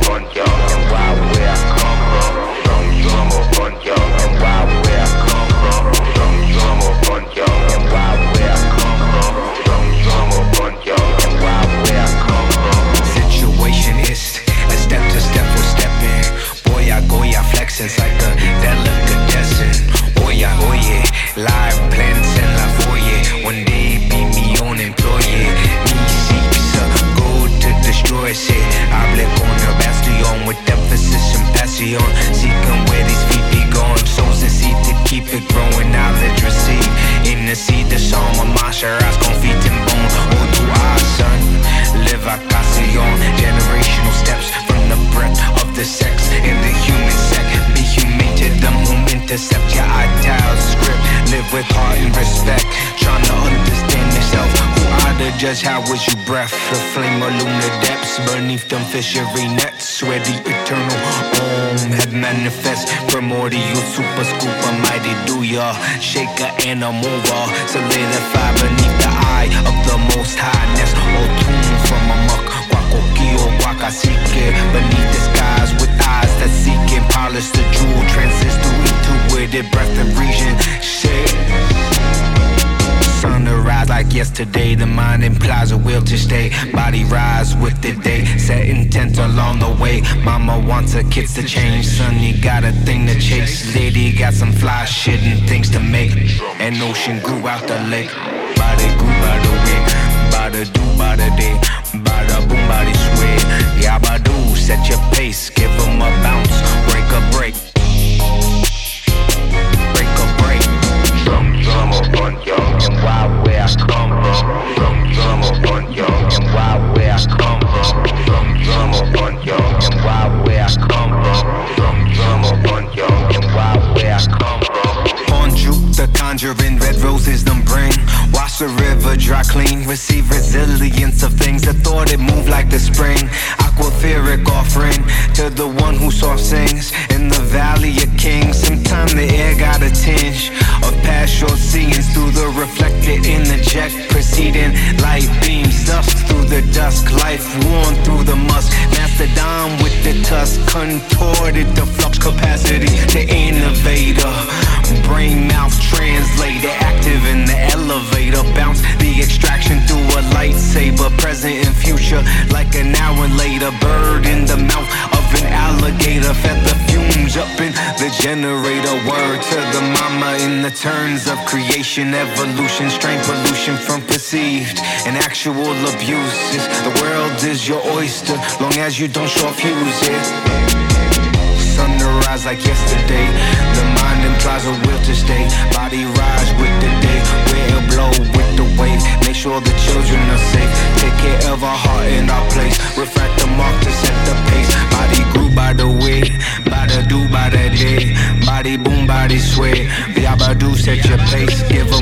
fun, y'all, and why where I come from. Some drama fun, y'all, and why where I come from. Some drama fun, y'all, and why where I come from. Some drama fun, y'all, and why where I come from. Situationist, a step to step we're stepping. Boy, I go, ya flexing like a delicatessen. Oye, oye, live plans en la foyer. One day be mi own employee. Me seeks a goal to destroy shit. Hable con el bastion with emphasis and passion. Seeking where these feet be going. Sows the seed to keep it growing. Knowledge receive. In the seed the song of Masharas confit and bone. Oh, do our son live vacation. Generational steps from the breadth of the sex in the human sect. Be humane to them whom intercept your ideal script. Live with heart and respect. Trying to understand yourself. Who are to judge? How was you breath? The flame illume the depths beneath them fishery nets. Where the eternal had manifest. Primordial super scooper mighty do ya. Shaker and a mover. Solidify beneath the eye of the most highness. All tuned from a muck. Guacoquio, guacasique. Beneath the skies with eyes that seek and polish the jewel. Transist through intuitive breath and region. Shit. Sun to rise like yesterday. The mind implies a will to stay. Body rise with the day. Set intent along the way. Mama wants her kids to change. Son, you got a thing to chase. Lady got some fly shit and things to make. An ocean grew out the lake. Body grew by the way. Bada do, bada day. Bada boom, body sway. Yabba-do, set your pace. Give 'em a bounce. Break a break. Break a break. Some drama fun, y'all, and why where I come from. Some drama fun, y'all, and why where I come from. Some drama fun, y'all, and why where I come from. Some drama fun, y'all, and why where I come from. On juke, the conjuring red roses them bring. Wash the river dry clean. Receive resilience of things that thought it moved like the spring. Aquatheric offering to the one who soft sings in the valley of kings. Sometimes the air got a tinge of past short seeings through the reflected in the jet preceding light beams. Dust through the dusk, life worn through the musk. Mastodon with the tusk contorted the flux capacity. The innovator, brain mouth translator, active in the elevator. Bounce the extraction through a lightsaber, present and future like an hour later. Bird in the mouth of an alligator, fed the fumes up in the generator. Word to the mama in the turns of creation, evolution, strain pollution from perceived and actual abuses. The world is your oyster, long as you don't short fuse it. Sun to rise like yesterday. The mind implies a will to stay. Body rise with the day. Wind blow with the waves. Make sure the children are safe. Take care of our heart and our place. Refract the mark to set the pace. Body grew by the way. Bada do by the day. Body boom, body sway. Yabba do set your pace. Give